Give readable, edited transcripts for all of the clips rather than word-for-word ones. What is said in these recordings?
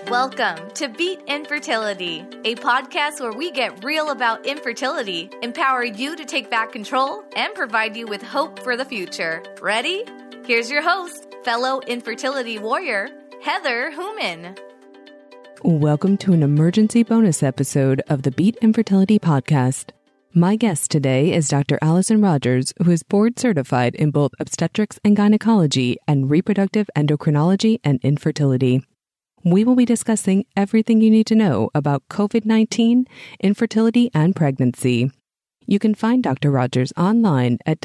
Welcome to Beat Infertility, a podcast where we get real about infertility, empower you to take back control, and provide you with hope for the future. Ready? Here's your host, fellow infertility warrior, Heather Hooman. Welcome to an emergency bonus episode of the Beat Infertility podcast. My guest today is Dr. Allison Rogers, who is board certified in both obstetrics and gynecology and reproductive endocrinology and infertility. We will be discussing everything you need to know about COVID-19, infertility, and pregnancy. You can find Dr. Rogers online at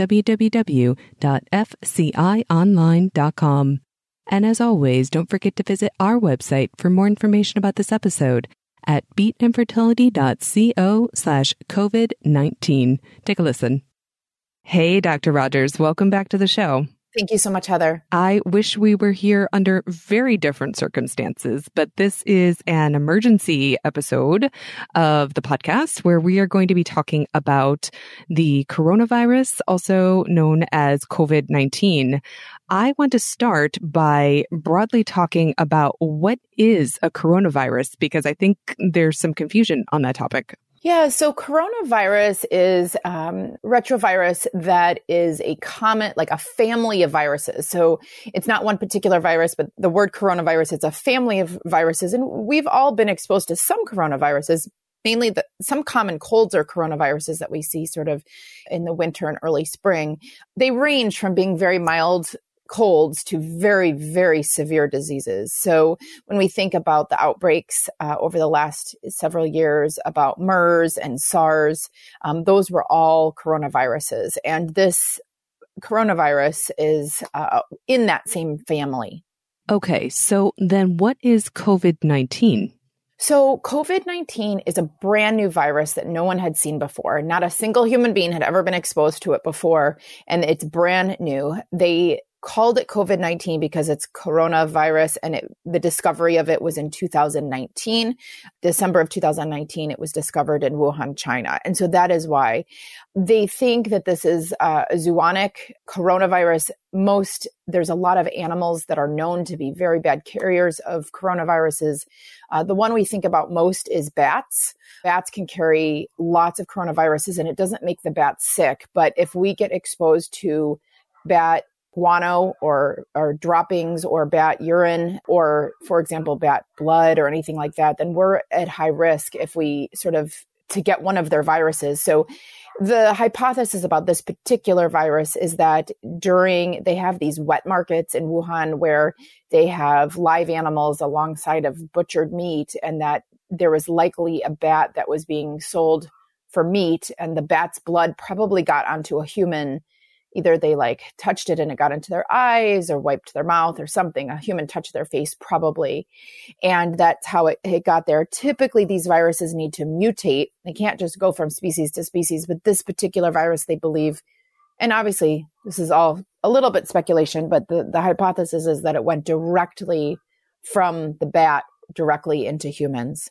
www.fcionline.com. And as always, don't forget to visit our website for more information about this episode at beatinfertility.co/COVID-19. Take a listen. Hey, Dr. Rogers, welcome back to the show. Thank you so much, Heather. I wish we were here under very different circumstances, but this is an emergency episode of the podcast where we are going to be talking about the coronavirus, also known as COVID-19. I want to start by broadly talking about what is a coronavirus, because I think there's some confusion on that topic. Yeah, so coronavirus is retrovirus that is a common, like a family of viruses. So it's not one particular virus, but the word coronavirus is a family of viruses. And we've all been exposed to some coronaviruses, mainly some common colds or coronaviruses that we see sort of in the winter and early spring. They range from being very mild colds to very, very severe diseases. So when we think about the outbreaks over the last several years about MERS and SARS, those were all coronaviruses. And this coronavirus is in that same family. Okay, so then what is COVID-19? So COVID-19 is a brand new virus that no one had seen before. Not a single human being had ever been exposed to it before, and it's brand new. They called it COVID-19 because it's coronavirus, and the discovery of it was in 2019. December of 2019, it was discovered in Wuhan, China. And so that is why they think that this is a zoonotic coronavirus. There's a lot of animals that are known to be very bad carriers of coronaviruses. The one we think about most is bats. Bats can carry lots of coronaviruses, and it doesn't make the bats sick. But if we get exposed to bat guano or droppings or bat urine or, for example, bat blood or anything like that, then we're at high risk if we to get one of their viruses. So the hypothesis about this particular virus is that they have these wet markets in Wuhan where they have live animals alongside of butchered meat, and that there was likely a bat that was being sold for meat, and the bat's blood probably got onto a human. Either they touched it and it got into their eyes or wiped their mouth or something. A human touched their face probably. And that's how it got there. Typically, these viruses need to mutate. They can't just go from species to species. But this particular virus, they believe, and obviously this is all a little bit speculation, but the hypothesis is that it went directly from the bat directly into humans.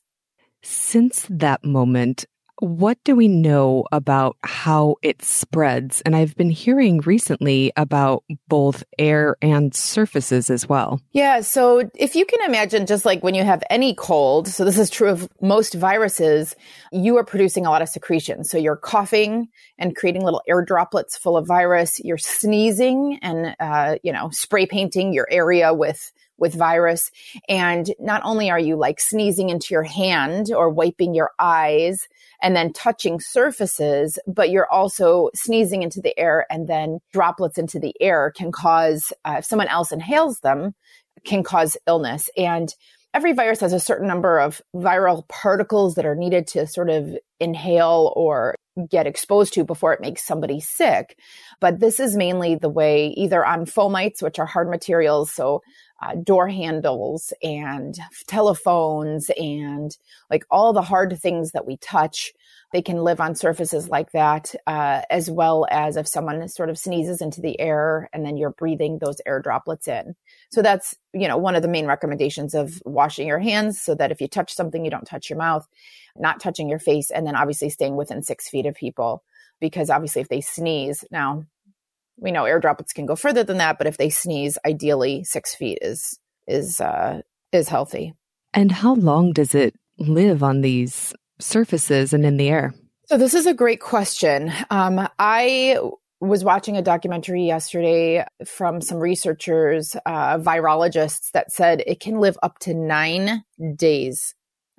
Since that moment, what do we know about how it spreads? And I've been hearing recently about both air and surfaces as well. Yeah. So if you can imagine, just like when you have any cold, so this is true of most viruses, you are producing a lot of secretion. So you're coughing and creating little air droplets full of virus. You're sneezing and, spray painting your area with virus. And not only are you sneezing into your hand or wiping your eyes and then touching surfaces, but you're also sneezing into the air, and then droplets into the air can cause, if someone else inhales them, can cause illness. And every virus has a certain number of viral particles that are needed to sort of inhale or get exposed to before it makes somebody sick. But this is mainly the way, either on fomites, which are hard materials, so door handles and telephones and all the hard things that we touch, they can live on surfaces like that, as well as if someone sort of sneezes into the air and then you're breathing those air droplets in. So that's, one of the main recommendations of washing your hands so that if you touch something, you don't touch your mouth, not touching your face, and then obviously staying within 6 feet of people, because obviously if they sneeze, now we know air droplets can go further than that, but if they sneeze, ideally 6 feet is healthy. And how long does it live on these surfaces and in the air? So this is a great question. I was watching a documentary yesterday from some researchers, virologists, that said it can live up to 9 days,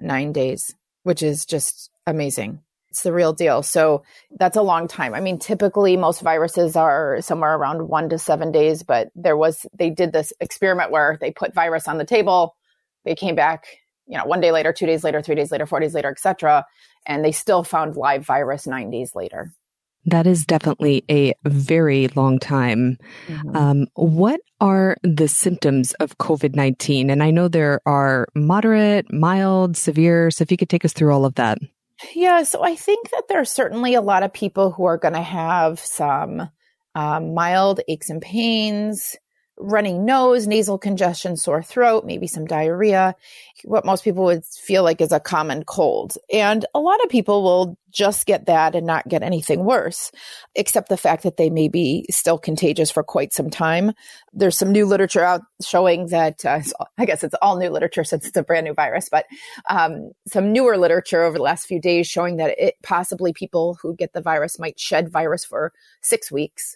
which is just amazing. It's the real deal. So that's a long time. I mean, typically most viruses are somewhere around 1 to 7 days, but they did this experiment where they put virus on the table. They came back, 1 day later, 2 days later, 3 days later, 4 days later, et cetera. And they still found live virus 9 days later. That is definitely a very long time. Mm-hmm. What are the symptoms of COVID-19? And I know there are moderate, mild, severe. So if you could take us through all of that. Yeah, so I think that there are certainly a lot of people who are going to have some mild aches and pains, running nose, nasal congestion, sore throat, maybe some diarrhea, what most people would feel like is a common cold. And a lot of people will just get that and not get anything worse, except the fact that they may be still contagious for quite some time. There's some new literature out showing that, I guess it's all new literature since it's a brand new virus, but some newer literature over the last few days showing that possibly people who get the virus might shed virus for 6 weeks.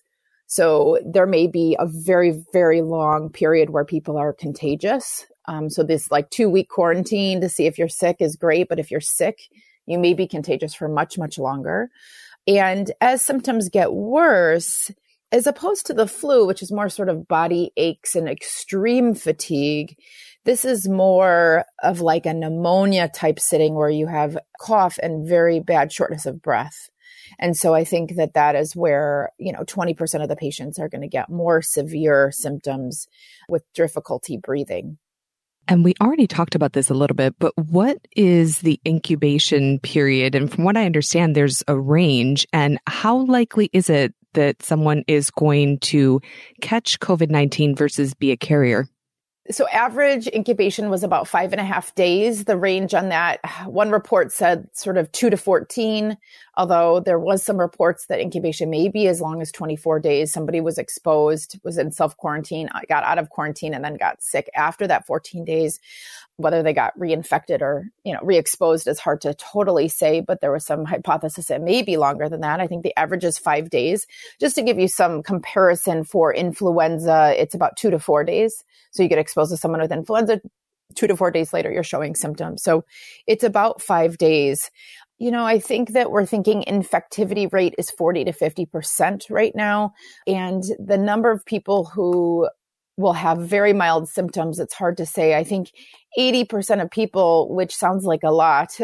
So there may be a very, very long period where people are contagious. So this 2-week quarantine to see if you're sick is great. But if you're sick, you may be contagious for much, much longer. And as symptoms get worse, as opposed to the flu, which is more sort of body aches and extreme fatigue, this is more of like a pneumonia type sitting where you have cough and very bad shortness of breath. And so I think that is where, 20% of the patients are going to get more severe symptoms with difficulty breathing. And we already talked about this a little bit, but what is the incubation period? And from what I understand, there's a range. And how likely is it that someone is going to catch COVID-19 versus be a carrier? So average incubation was about 5.5 days. The range on that, one report said sort of 2 to 14, although there was some reports that incubation may be as long as 24 days. Somebody was exposed, was in self-quarantine, got out of quarantine, and then got sick after that 14 days. Whether they got reinfected or, re-exposed is hard to totally say, but there was some hypothesis it may be longer than that. I think the average is 5 days. Just to give you some comparison for influenza, it's about 2 to 4 days. So you get exposed to someone with influenza, 2 to 4 days later, you're showing symptoms. So it's about 5 days. I think that we're thinking infectivity rate is 40 to 50% right now. And the number of people who will have very mild symptoms, it's hard to say. I think 80% of people, which sounds like a lot,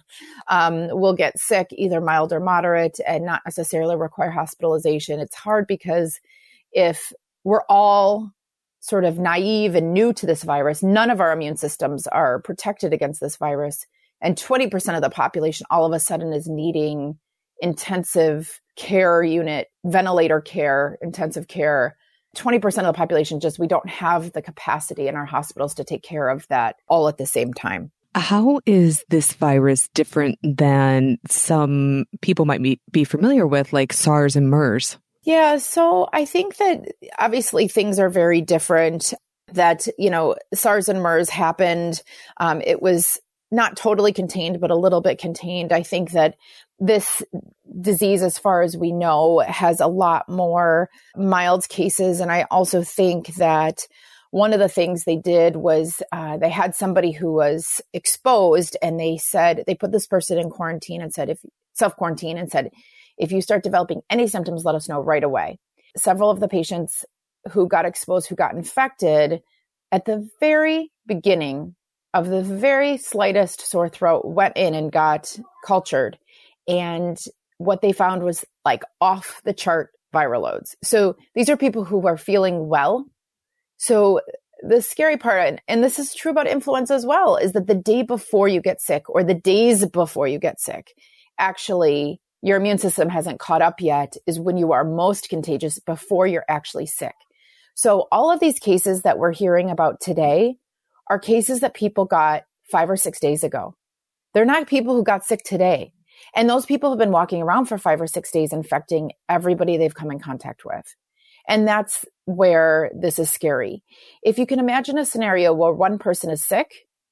will get sick, either mild or moderate, and not necessarily require hospitalization. It's hard because if we're all sort of naive and new to this virus, none of our immune systems are protected against this virus. And 20% of the population all of a sudden is needing intensive care unit, ventilator care, intensive care. 20% of the population, we don't have the capacity in our hospitals to take care of that all at the same time. How is this virus different than some people might be familiar with, like SARS and MERS? Yeah, so I think that obviously things are very different. That, SARS and MERS happened. It was not totally contained, but a little bit contained. I think that this disease, as far as we know, has a lot more mild cases. And I also think that one of the things they did was they had somebody who was exposed, and they put this person in quarantine and said, self-quarantine, and said, if you start developing any symptoms, let us know right away. Several of the patients who got exposed, who got infected, at the very beginning of the very slightest sore throat, went in and got cultured. And what they found was like off the chart viral loads. So these are people who are feeling well. So the scary part, and this is true about influenza as well, is that the day before you get sick, or the days before you get sick, actually your immune system hasn't caught up yet, is when you are most contagious, before you're actually sick. So all of these cases that we're hearing about today are cases that people got 5 or 6 days ago. They're not people who got sick today. And those people have been walking around for 5 or 6 days infecting everybody they've come in contact with. And that's where this is scary. If you can imagine a scenario where one person is sick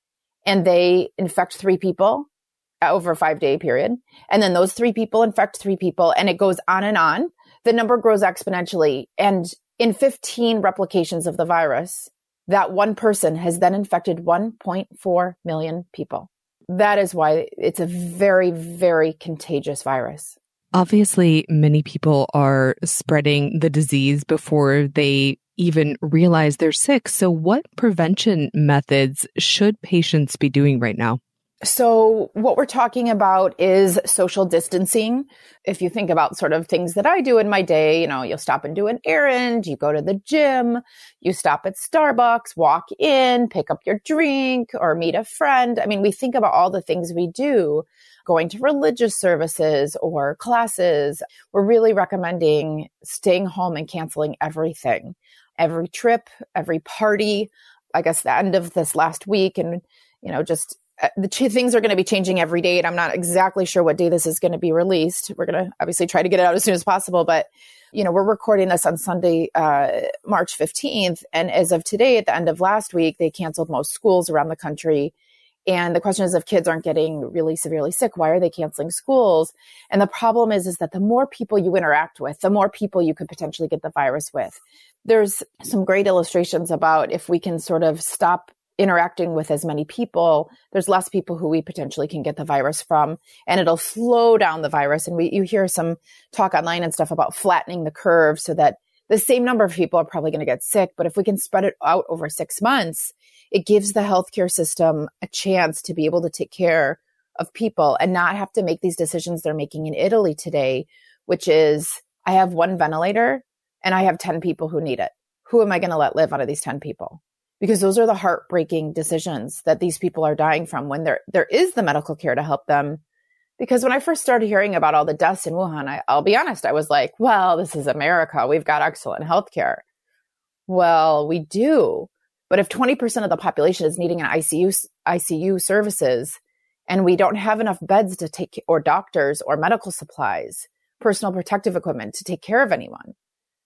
and they infect 3 people over a 5-day period. And then those 3 people infect 3 people, and it goes on and on. The number grows exponentially. And in 15 replications of the virus, that one person has then infected 1.4 million people. That is why it's a very, very contagious virus. Obviously, many people are spreading the disease before they even realize they're sick. So what prevention methods should patients be doing right now? So what we're talking about is social distancing. If you think about sort of things that I do in my day, you'll stop and do an errand, you go to the gym, you stop at Starbucks, walk in, pick up your drink, or meet a friend. I mean, we think about all the things we do, going to religious services or classes. We're really recommending staying home and canceling everything, every trip, every party. I guess the end of this last week, and, just the things are going to be changing every day, and I'm not exactly sure what day this is going to be released. We're going to obviously try to get it out as soon as possible, but we're recording this on Sunday, March 15th. And as of today, at the end of last week, they canceled most schools around the country. And the question is, if kids aren't getting really severely sick, why are they canceling schools? And the problem is that the more people you interact with, the more people you could potentially get the virus with. There's some great illustrations about if we can sort of stop interacting with as many people, there's less people who we potentially can get the virus from, and it'll slow down the virus. And you hear some talk online and stuff about flattening the curve so that the same number of people are probably going to get sick. But if we can spread it out over 6 months, it gives the healthcare system a chance to be able to take care of people and not have to make these decisions they're making in Italy today, which is, I have 1 ventilator and I have 10 people who need it. Who am I going to let live out of these 10 people? Because those are the heartbreaking decisions that these people are dying from when there is the medical care to help them. Because when I first started hearing about all the deaths in Wuhan, I'll be honest, I was like, well, this is America. We've got excellent healthcare. Well, we do. But if 20% of the population is needing an ICU services, and we don't have enough beds to take, or doctors or medical supplies, personal protective equipment to take care of anyone,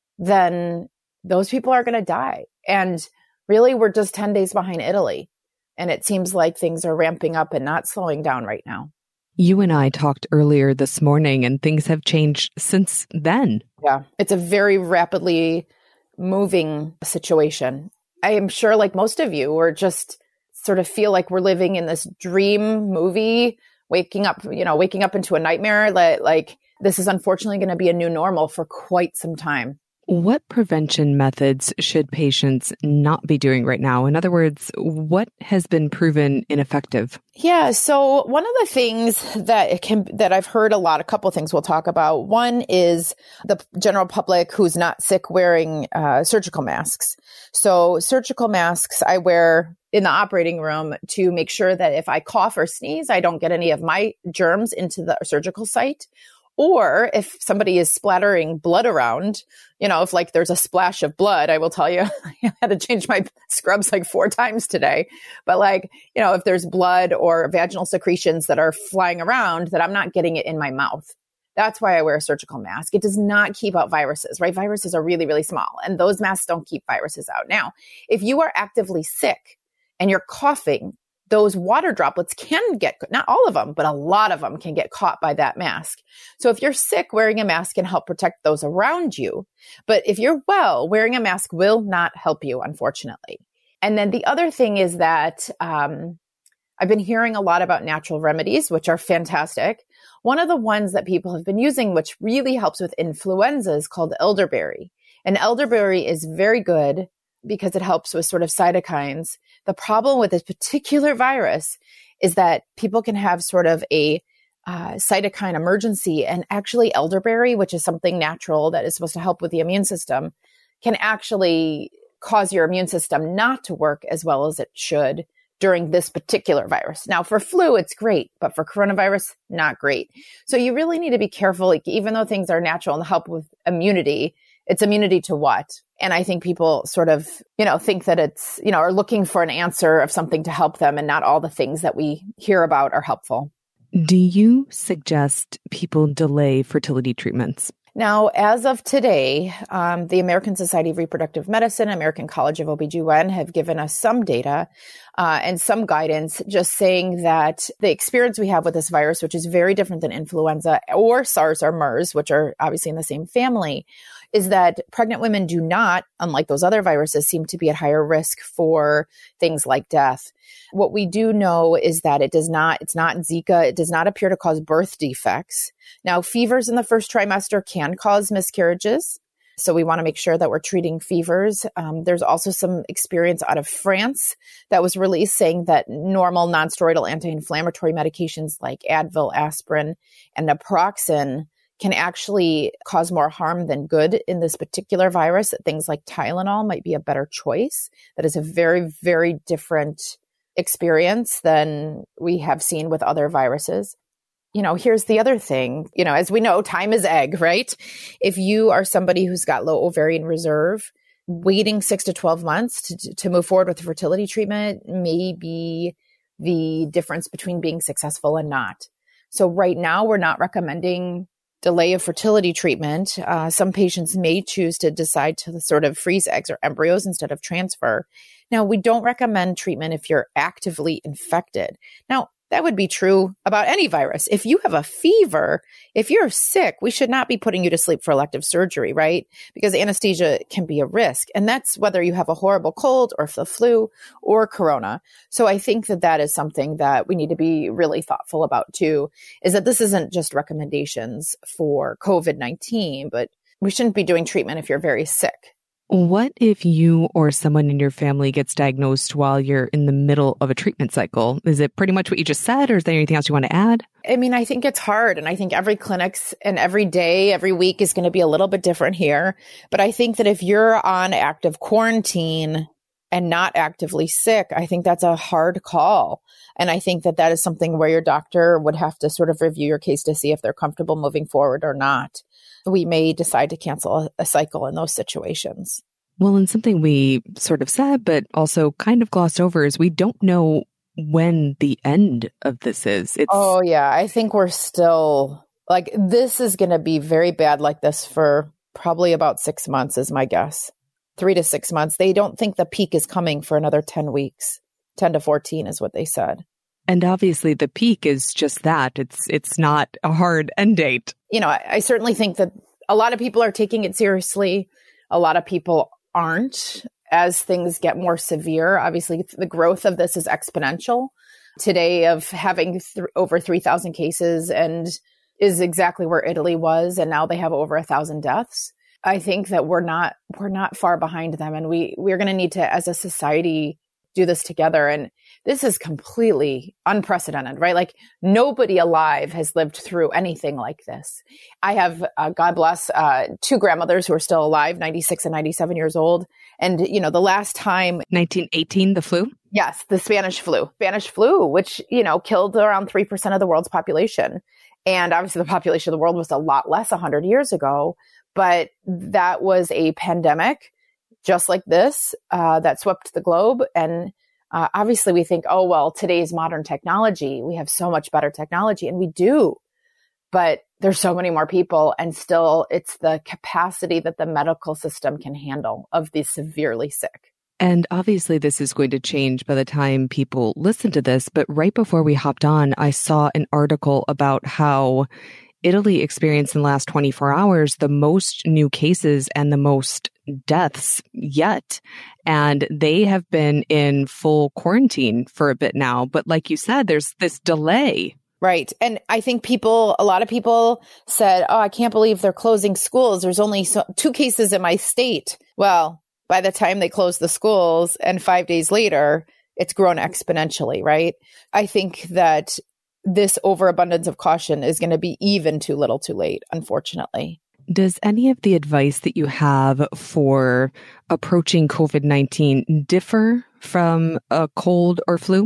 then those people are going to die. And really, we're just 10 days behind Italy. And it seems like things are ramping up and not slowing down right now. You and I talked earlier this morning, and things have changed since then. Yeah, it's a very rapidly moving situation. I am sure, like most of you, we're just sort of feel like we're living in this dream movie, waking up into a nightmare. Like this is unfortunately going to be a new normal for quite some time. What prevention methods should patients not be doing right now? In other words, what has been proven ineffective? Yeah. So one of the things that I've heard a couple of things we'll talk about. One is the general public who's not sick wearing surgical masks. So surgical masks I wear in the operating room to make sure that if I cough or sneeze, I don't get any of my germs into the surgical site. Or if somebody is splattering blood around, if like there's a splash of blood, I will tell you, I had to change my scrubs like 4 times today. But if there's blood or vaginal secretions that are flying around, that I'm not getting it in my mouth. That's why I wear a surgical mask. It does not keep out viruses, right? Viruses are really, really small, and those masks don't keep viruses out. Now, if you are actively sick and you're coughing, those water droplets can get, not all of them, but a lot of them can get caught by that mask. So if you're sick, wearing a mask can help protect those around you. But if you're well, wearing a mask will not help you, unfortunately. And then the other thing is that I've been hearing a lot about natural remedies, which are fantastic. One of the ones that people have been using, which really helps with influenza, is called elderberry. And elderberry is very good because it helps with sort of cytokines. The problem with this particular virus is that people can have sort of a cytokine emergency, and actually elderberry, which is something natural that is supposed to help with the immune system, can actually cause your immune system not to work as well as it should during this particular virus. Now, for flu, it's great, but for coronavirus, not great. So you really need to be careful, even though things are natural and help with immunity, it's immunity to what? And I think people sort of, think that it's, are looking for an answer of something to help them, and not all the things that we hear about are helpful. Do you suggest people delay fertility treatments? Now, as of today, the American Society of Reproductive Medicine, American College of OBGYN have given us some data and some guidance just saying that the experience we have with this virus, which is very different than influenza or SARS or MERS, which are obviously in the same family, is that pregnant women do not, unlike those other viruses, seem to be at higher risk for things like death. What we do know is that it's not Zika. It does not appear to cause birth defects. Now, fevers in the first trimester can cause miscarriages. So we want to make sure that we're treating fevers. There's also some experience out of France that was released saying that normal nonsteroidal anti-inflammatory medications like Advil, aspirin, and naproxen can actually cause more harm than good in this particular virus. That things like Tylenol might be a better choice. That is a very, very different experience than we have seen with other viruses. Here's the other thing, as we know, time is egg, right? If you are somebody who's got low ovarian reserve, waiting 6 to 12 months to move forward with a fertility treatment may be the difference between being successful and not. So right now, we're not recommending delay of fertility treatment. Some patients may choose to decide to sort of freeze eggs or embryos instead of transfer. Now, we don't recommend treatment if you're actively infected. Now, that would be true about any virus. If you have a fever, if you're sick, we should not be putting you to sleep for elective surgery, right? Because anesthesia can be a risk. And that's whether you have a horrible cold or the flu or corona. So I think that is something that we need to be really thoughtful about too, is that this isn't just recommendations for COVID-19, but we shouldn't be doing treatment if you're very sick. What if you or someone in your family gets diagnosed while you're in the middle of a treatment cycle? Is it pretty much what you just said, or is there anything else you want to add? I think it's hard. And I think every clinic's and every day, every week is going to be a little bit different here. But I think that if you're on active quarantine and not actively sick, I think that's a hard call. And I think that is something where your doctor would have to sort of review your case to see if they're comfortable moving forward or not. We may decide to cancel a cycle in those situations. Well, and something we sort of said, but also kind of glossed over is we don't know when the end of this is. Oh, yeah. I think we're still this is going to be very bad like this for probably about 6 months is my guess. 3 to 6 months. They don't think the peak is coming for another 10 weeks. 10 to 14 is what they said. And obviously the peak is just that. It's not a hard end date. I certainly think that a lot of people are taking it seriously. A lot of people aren't as things get more severe. Obviously, the growth of this is exponential. Today of having over 3,000 cases and is exactly where Italy was. And now they have over 1,000 deaths. I think that we're not far behind them. And we're going to need to, as a society, do this together. And this is completely unprecedented, right? Nobody alive has lived through anything like this. I have, God bless, 2 grandmothers who are still alive, 96 and 97 years old. And, the last time... 1918, the flu? Yes, the Spanish flu, which, killed around 3% of the world's population. And obviously the population of the world was a lot less 100 years ago. But that was a pandemic just like this, that swept the globe. And obviously we think, oh, well, today's modern technology, we have so much better technology, and we do. But there's so many more people, and still it's the capacity that the medical system can handle of the severely sick. And obviously this is going to change by the time people listen to this. But right before we hopped on, I saw an article about how Italy experienced in the last 24 hours the most new cases and the most deaths yet. And they have been in full quarantine for a bit now. But like you said, there's this delay. Right. And I think a lot of people said, oh, I can't believe they're closing schools. There's only 2 cases in my state. Well, by the time they close the schools and 5 days later, it's grown exponentially, right? I think that this overabundance of caution is going to be even too little too late, unfortunately. Does any of the advice that you have for approaching COVID-19 differ from a cold or flu?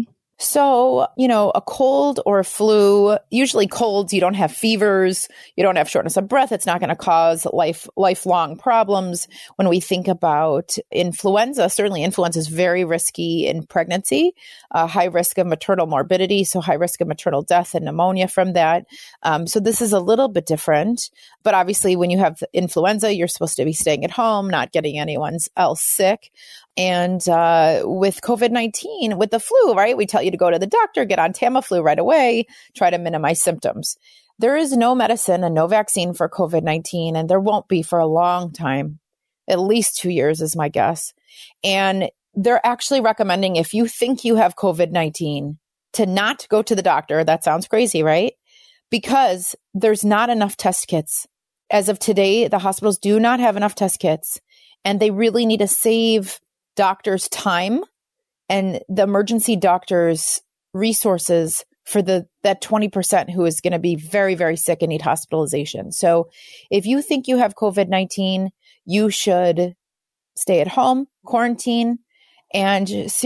So, a cold or a flu, usually colds, you don't have fevers, you don't have shortness of breath. It's not going to cause lifelong problems. When we think about influenza, certainly influenza is very risky in pregnancy, high risk of maternal morbidity, so high risk of maternal death and pneumonia from that. So this is a little bit different. But obviously, when you have influenza, you're supposed to be staying at home, not getting anyone else sick. And with COVID-19, with the flu, right, we tell you to go to the doctor, get on Tamiflu right away, try to minimize symptoms. There is no medicine and no vaccine for COVID-19, and there won't be for a long time, at least 2 years is my guess. And they're actually recommending, if you think you have COVID-19, to not go to the doctor. That sounds crazy, right? Because there's not enough test kits. As of today, the hospitals do not have enough test kits, and they really need to save doctors' time and the emergency doctors' resources for that 20% who is going to be very, very sick and need hospitalization. So if you think you have COVID-19, you should stay at home, quarantine, and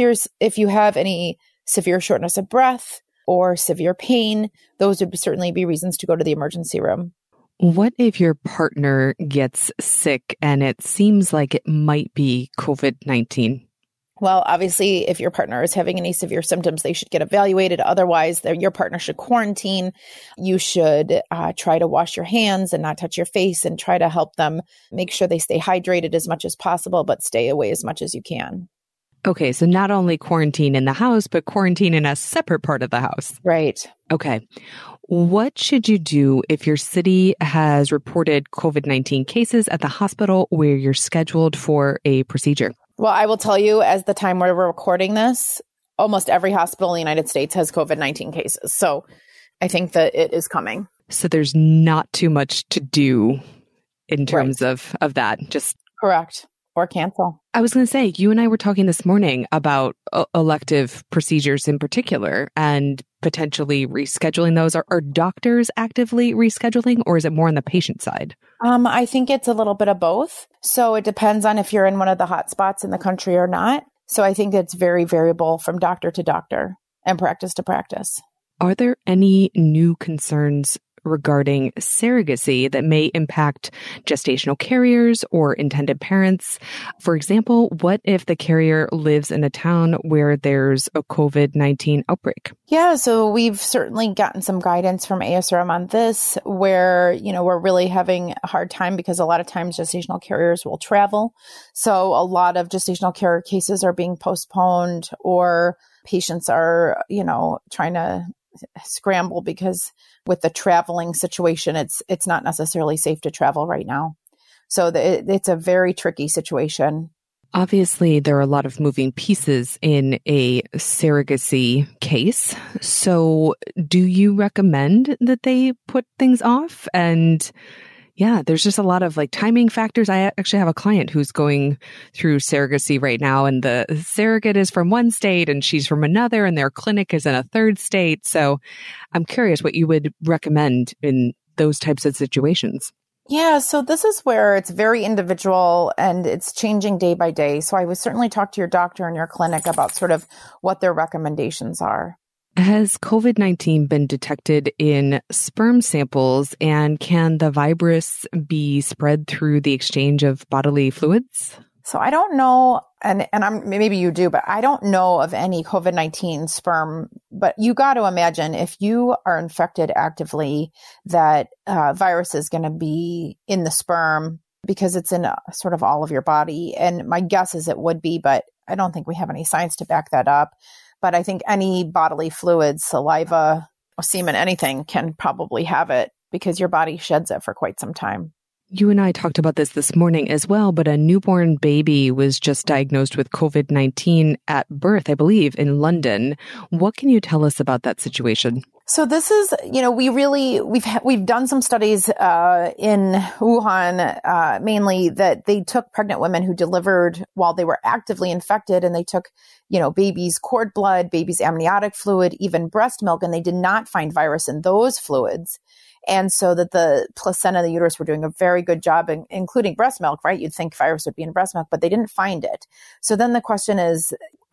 if you have any severe shortness of breath or severe pain, those would certainly be reasons to go to the emergency room. What if your partner gets sick and it seems like it might be COVID-19? Well, obviously, if your partner is having any severe symptoms, they should get evaluated. Otherwise, your partner should quarantine. You should try to wash your hands and not touch your face, and try to help them make sure they stay hydrated as much as possible, but stay away as much as you can. Okay, so not only quarantine in the house, but quarantine in a separate part of the house. Right. Okay. What should you do if your city has reported COVID-19 cases at the hospital where you're scheduled for a procedure? Well, I will tell you, as the time where we're recording this, almost every hospital in the United States has COVID-19 cases. So I think that it is coming. So there's not too much to do in terms of that. Just correct. Or cancel. I was going to say, you and I were talking this morning about elective procedures in particular and potentially rescheduling those. Are doctors actively rescheduling, or is it more on the patient side? I think it's a little bit of both. So it depends on if you're in one of the hot spots in the country or not. So I think it's very variable from doctor to doctor and practice to practice. Are there any new concerns regarding surrogacy that may impact gestational carriers or intended parents? For example, what if the carrier lives in a town where there's a COVID-19 outbreak? Yeah, so we've certainly gotten some guidance from ASRM on this, where, we're really having a hard time because a lot of times gestational carriers will travel. So a lot of gestational carrier cases are being postponed, or patients are, trying to scramble because with the traveling situation, it's not necessarily safe to travel right now. So it's a very tricky situation. Obviously, there are a lot of moving pieces in a surrogacy case. So do you recommend that they put things off? And yeah, there's just a lot of timing factors. I actually have a client who's going through surrogacy right now, and the surrogate is from one state and she's from another, and their clinic is in a third state. So I'm curious what you would recommend in those types of situations. Yeah, so this is where it's very individual and it's changing day by day. So I would certainly talk to your doctor and your clinic about sort of what their recommendations are. Has COVID-19 been detected in sperm samples, and can the virus be spread through the exchange of bodily fluids? So I don't know, and maybe you do, but I don't know of any COVID-19 sperm. But you got to imagine, if you are infected actively, that virus is going to be in the sperm because it's in sort of all of your body. And my guess is it would be, but I don't think we have any science to back that up. But I think any bodily fluids, saliva, semen, anything can probably have it because your body sheds it for quite some time. You and I talked about this morning as well, but a newborn baby was just diagnosed with COVID-19 at birth, I believe, in London. What can you tell us about that situation? So this is, we've done some studies in Wuhan, mainly that they took pregnant women who delivered while they were actively infected, and they took, babies' cord blood, babies' amniotic fluid, even breast milk, and they did not find virus in those fluids. And so that the placenta and the uterus were doing a very good job, including breast milk, right? You'd think virus would be in breast milk, but they didn't find it. So then the question is,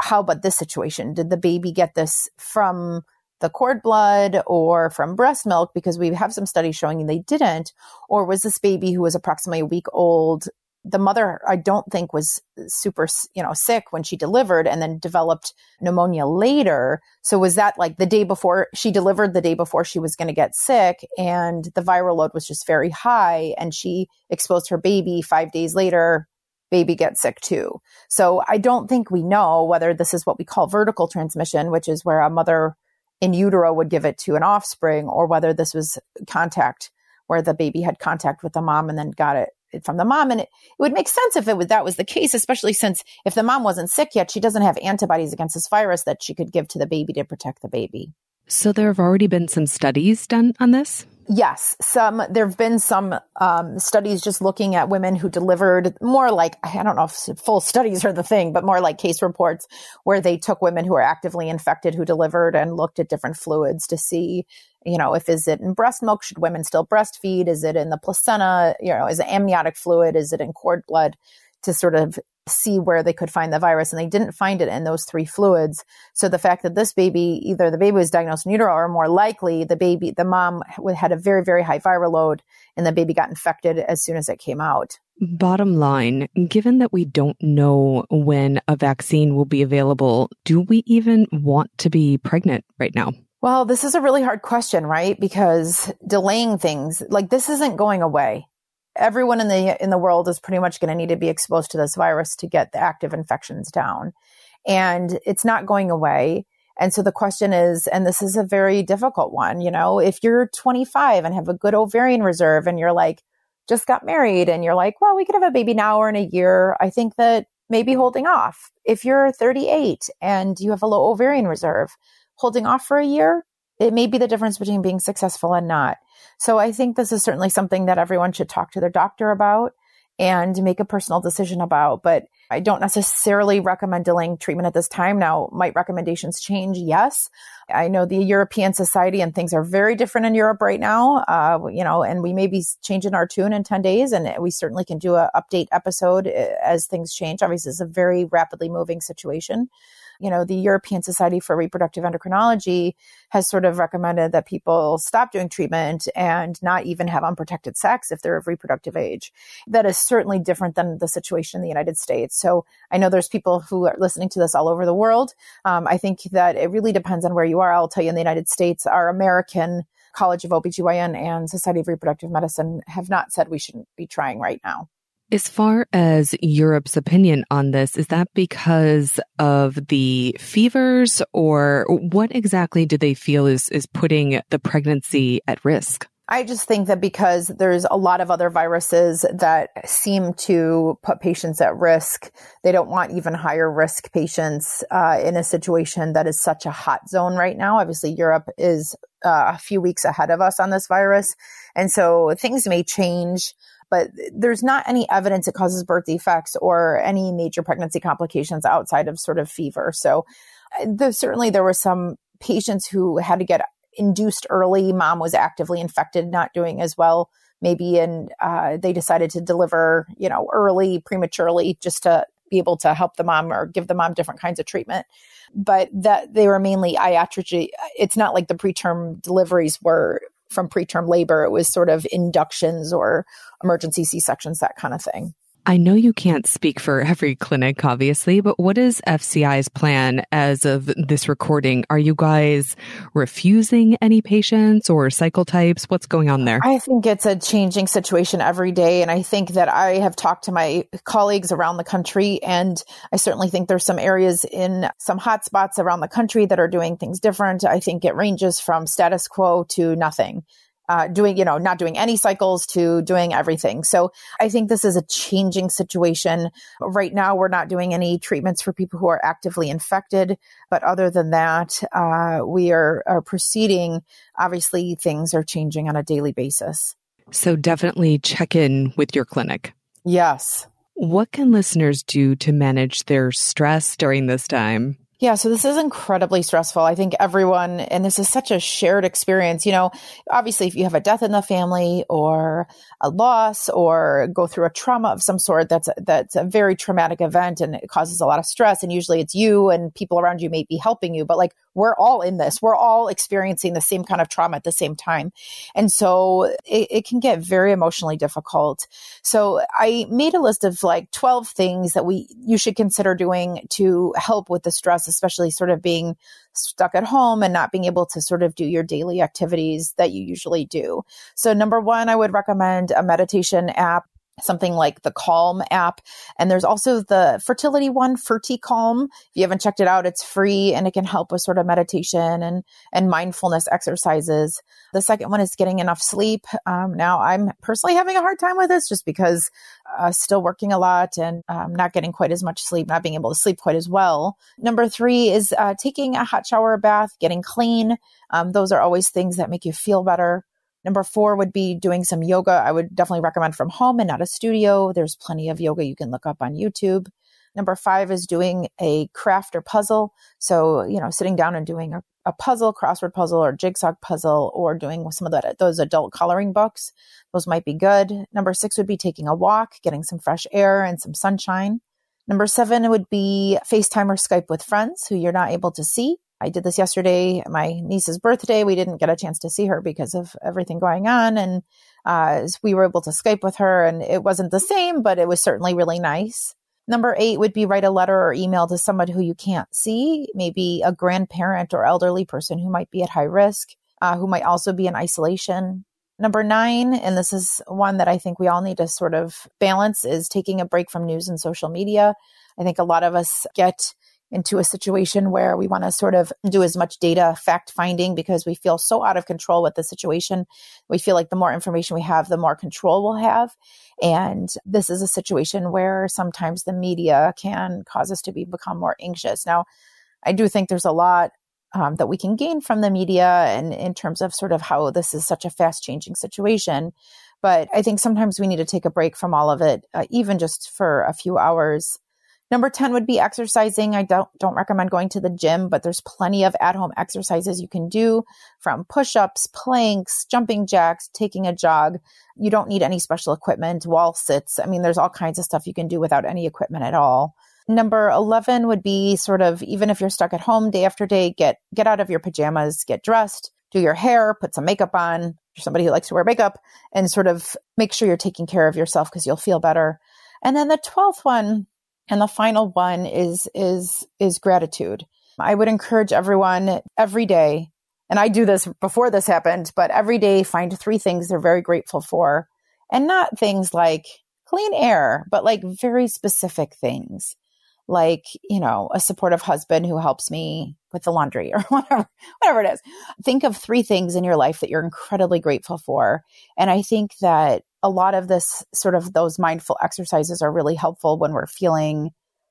how about this situation? Did the baby get this from the cord blood or from breast milk? Because we have some studies showing they didn't. Or was this baby who was approximately a week old? The mother, I don't think, was super, sick when she delivered and then developed pneumonia later. So was that like the day before she delivered, the day before she was going to get sick, and the viral load was just very high and she exposed her baby 5 days later, baby gets sick too. So I don't think we know whether this is what we call vertical transmission, which is where a mother in utero would give it to an offspring, or whether this was contact where the baby had contact with the mom and then got it from the mom. And it would make sense if that was the case, especially since if the mom wasn't sick yet, she doesn't have antibodies against this virus that she could give to the baby to protect the baby. So there have already been some studies done on this? Yes, there have been some studies just looking at women who delivered, more like, I don't know if full studies are the thing, but more like case reports where they took women who are actively infected who delivered and looked at different fluids to see, if is it in breast milk? Should women still breastfeed? Is it in the placenta? Is it amniotic fluid? Is it in cord blood? To sort of see where they could find the virus. And they didn't find it in those three fluids. So the fact that this baby, either the baby was diagnosed in utero or more likely the mom had a very, very high viral load and the baby got infected as soon as it came out. Bottom line, given that we don't know when a vaccine will be available, do we even want to be pregnant right now? Well, this is a really hard question, right? Because delaying things, like this isn't going away. Everyone in the world is pretty much going to need to be exposed to this virus to get the active infections down. And it's not going away. And so the question is, and this is a very difficult one, if you're 25 and have a good ovarian reserve and you're like, just got married and you're like, well, we could have a baby now or in a year, I think that maybe holding off. If you're 38 and you have a low ovarian reserve, holding off for a year, it may be the difference between being successful and not. So I think this is certainly something that everyone should talk to their doctor about and make a personal decision about. But I don't necessarily recommend delaying treatment at this time. Now, might recommendations change? Yes. I know the European Society and things are very different in Europe right now, and we may be changing our tune in 10 days, and we certainly can do an update episode as things change. Obviously, it's a very rapidly moving situation. The European Society for Reproductive Endocrinology has sort of recommended that people stop doing treatment and not even have unprotected sex if they're of reproductive age. That is certainly different than the situation in the United States. So I know there's people who are listening to this all over the world. I think that it really depends on where you are. I'll tell you, in the United States, our American College of OBGYN and Society of Reproductive Medicine have not said we shouldn't be trying right now. As far as Europe's opinion on this, is that because of the fevers, or what exactly do they feel is putting the pregnancy at risk? I just think that because there's a lot of other viruses that seem to put patients at risk, they don't want even higher risk patients in a situation that is such a hot zone right now. Obviously, Europe is a few weeks ahead of us on this virus. And so things may change, but there's not any evidence it causes birth defects or any major pregnancy complications outside of sort of fever. So certainly there were some patients who had to get induced early. Mom was actively infected, not doing as well, maybe, and they decided to deliver, early, prematurely, just to be able to help the mom or give the mom different kinds of treatment. But that they were mainly iatrogeny. It's not like the preterm deliveries were from preterm labor. It was sort of inductions or emergency C-sections, that kind of thing. I know you can't speak for every clinic, obviously, but what is FCI's plan as of this recording? Are you guys refusing any patients or cycle types? What's going on there? I think it's a changing situation every day. And I think that I have talked to my colleagues around the country, and I certainly think there's some areas in some hot spots around the country that are doing things different. I think it ranges from status quo to nothing. Not doing any cycles to doing everything. So I think this is a changing situation. Right now, we're not doing any treatments for people who are actively infected. But other than that, we are proceeding. Obviously, things are changing on a daily basis. So definitely check in with your clinic. Yes. What can listeners do to manage their stress during this time? Yeah, so this is incredibly stressful. I think everyone, and this is such a shared experience, obviously if you have a death in the family or a loss or go through a trauma of some sort, that's a very traumatic event and it causes a lot of stress. And usually it's you and people around you may be helping you, but like we're all in this, we're all experiencing the same kind of trauma at the same time. And so it can get very emotionally difficult. So I made a list of like 12 things that you should consider doing to help with the stress, especially sort of being stuck at home and not being able to sort of do your daily activities that you usually do. So number one, I would recommend a meditation app, something like the Calm app. And there's also the fertility one, FertiCalm. If you haven't checked it out, it's free and it can help with sort of meditation and mindfulness exercises. The second one is getting enough sleep. Now I'm personally having a hard time with this just because still working a lot and not getting quite as much sleep, not being able to sleep quite as well. Number 3 is taking a hot shower or bath, getting clean. Those are always things that make you feel better. Number 4 would be doing some yoga. I would definitely recommend from home and not a studio. There's plenty of yoga you can look up on YouTube. Number 5 is doing a craft or puzzle. So, sitting down and doing a puzzle, crossword puzzle or jigsaw puzzle, or doing some of those adult coloring books. Those might be good. Number 6 would be taking a walk, getting some fresh air and some sunshine. Number 7 would be FaceTime or Skype with friends who you're not able to see. I did this yesterday, my niece's birthday. We didn't get a chance to see her because of everything going on. And we were able to Skype with her and it wasn't the same, but it was certainly really nice. Number 8 would be write a letter or email to someone who you can't see, maybe a grandparent or elderly person who might be at high risk, who might also be in isolation. Number 9, and this is one that I think we all need to sort of balance, is taking a break from news and social media. I think a lot of us get into a situation where we want to sort of do as much data fact finding because we feel so out of control with the situation. We feel like the more information we have, the more control we'll have. And this is a situation where sometimes the media can cause us to become more anxious. Now, I do think there's a lot that we can gain from the media and in terms of sort of how this is such a fast changing situation. But I think sometimes we need to take a break from all of it, even just for a few hours. Number 10 would be exercising. I don't recommend going to the gym, but there's plenty of at-home exercises you can do, from push-ups, planks, jumping jacks, taking a jog. You don't need any special equipment, wall sits. I mean, there's all kinds of stuff you can do without any equipment at all. Number 11 would be sort of, even if you're stuck at home day after day, get out of your pajamas, get dressed, do your hair, put some makeup on. If you're somebody who likes to wear makeup, and sort of make sure you're taking care of yourself because you'll feel better. And then the 12th one, and the final one is gratitude. I would encourage everyone every day, and I do this before this happened, but every day find 3 things they're very grateful for. And not things like clean air, but like very specific things. Like, a supportive husband who helps me with the laundry or whatever it is. Think of 3 things in your life that you're incredibly grateful for. And I think that a lot of this sort of those mindful exercises are really helpful when we're feeling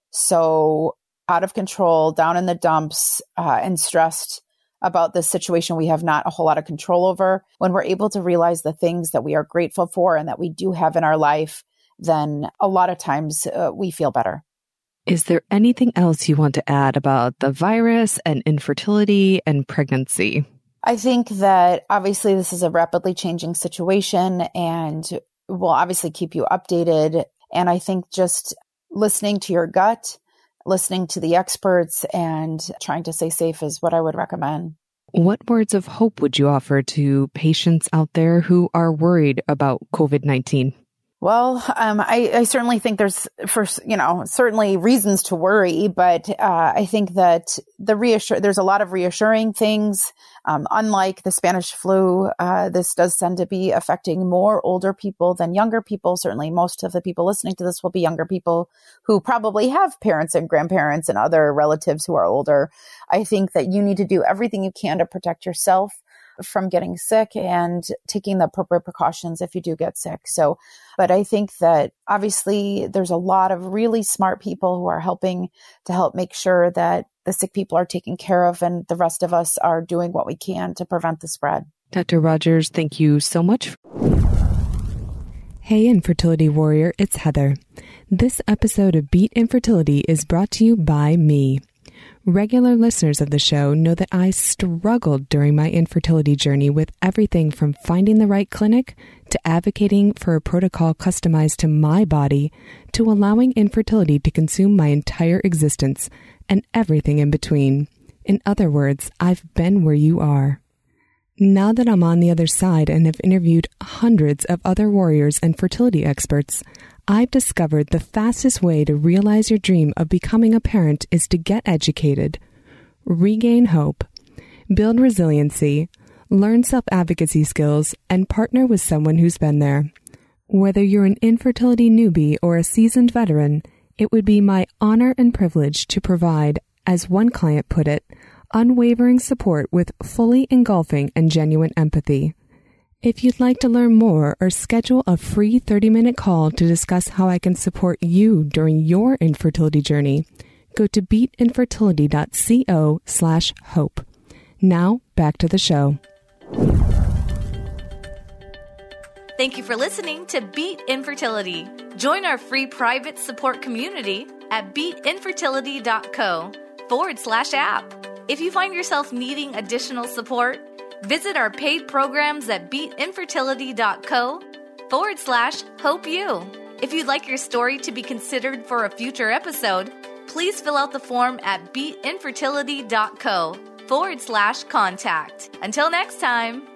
so out of control, down in the dumps, and stressed about this situation we have not a whole lot of control over. When we're able to realize the things that we are grateful for and that we do have in our life, then a lot of times we feel better. Is there anything else you want to add about the virus and infertility and pregnancy? I think that obviously this is a rapidly changing situation and we'll obviously keep you updated. And I think just listening to your gut, listening to the experts, and trying to stay safe is what I would recommend. What words of hope would you offer to patients out there who are worried about COVID-19? Well, I certainly think there's certainly reasons to worry, but I think that there's a lot of reassuring things. Unlike the Spanish flu, this does tend to be affecting more older people than younger people. Certainly most of the people listening to this will be younger people who probably have parents and grandparents and other relatives who are older. I think that you need to do everything you can to protect yourself from getting sick and taking the appropriate precautions if you do get sick. But I think that obviously there's a lot of really smart people who are helping to help make sure that the sick people are taken care of and the rest of us are doing what we can to prevent the spread. Dr. Rogers, thank you so much. Hey, Infertility Warrior, it's Heather. This episode of Beat Infertility is brought to you by me. Regular listeners of the show know that I struggled during my infertility journey with everything from finding the right clinic to advocating for a protocol customized to my body to allowing infertility to consume my entire existence and everything in between. In other words, I've been where you are. Now that I'm on the other side and have interviewed hundreds of other warriors and fertility experts, I've discovered the fastest way to realize your dream of becoming a parent is to get educated, regain hope, build resiliency, learn self-advocacy skills, and partner with someone who's been there. Whether you're an infertility newbie or a seasoned veteran, it would be my honor and privilege to provide, as one client put it, unwavering support with fully engulfing and genuine empathy. If you'd like to learn more or schedule a free 30-minute call to discuss how I can support you during your infertility journey, go to beatinfertility.co/hope. Now, back to the show. Thank you for listening to Beat Infertility. Join our free private support community at beatinfertility.co/app. If you find yourself needing additional support, visit our paid programs at beatinfertility.co/HopeYou. If you'd like your story to be considered for a future episode, please fill out the form at beatinfertility.co/contact. Until next time.